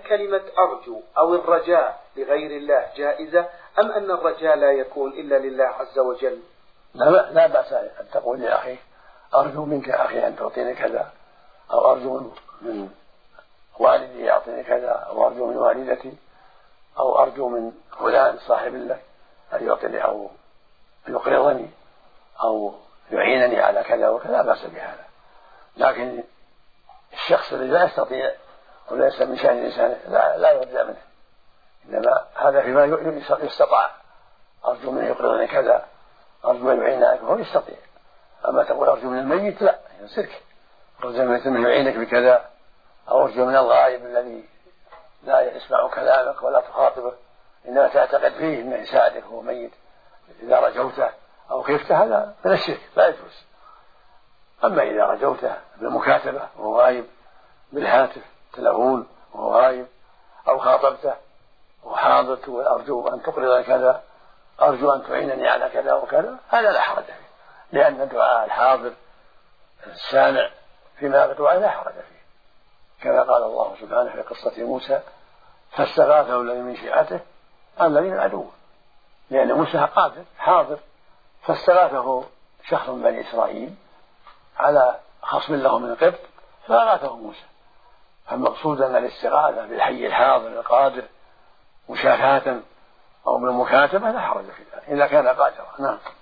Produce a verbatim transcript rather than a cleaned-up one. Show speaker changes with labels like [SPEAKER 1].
[SPEAKER 1] كلمة أرجو أو الرجاء لغير الله جائزة، أم أن الرجاء لا يكون إلا لله عز وجل؟
[SPEAKER 2] لا, لا بأس أن تقول لأخيك أرجو منك أخي أن تعطيني كذا، أو أرجو من والدي يعطيني كذا، أو أرجو من والدتي، أو أرجو من فلان صاحب لك أن يعطيني أو يقرضني أو يعينني على كذا وكذا، لا بأس بهذا. لكن الشخص الذي لا يستطيع وليس من شأن الإنسان لا, لا يرجى منه، إنما هذا فيما يستطاع. أرجو منه يقرضني كذا، أرجو أن يعينك، هو يستطيع. أما تقول أرجو من الميت لا يصيرك، أرجو منه يعينك بكذا، أو أرجو من الغائب الذي لا يسمع كلامك ولا تخاطبه، إنما تعتقد فيه أنه يساعدك وهو ميت إذا رجوته أو خفته، هذا من الشرك لا يجوز. أما إذا رجوته بالمكاتبة وهو غايب، بالهاتف تلفون وهو غايب، أو خاطبته وحاضر تقول أرجو أن تقرض كذا، أرجو أن تعينني على كذا وكذا، هذا لا حرج فيه، لأن دعاء الحاضر السامع فيما بدعاء لا حرج فيه، كما قال الله سبحانه في قصة موسى فاستغاثه الذي من شيعته على الذي من عدوه، لأن موسى قادر حاضر، فاستغاثه شخص من بني إسرائيل على خصم له من القبط فأغاثه موسى. فالمقصود أن الاستغاثة بالحي الحاضر القادر مشافهة أو بالمكاتبة لا حرج فيها إذا كان قادرا. نعم.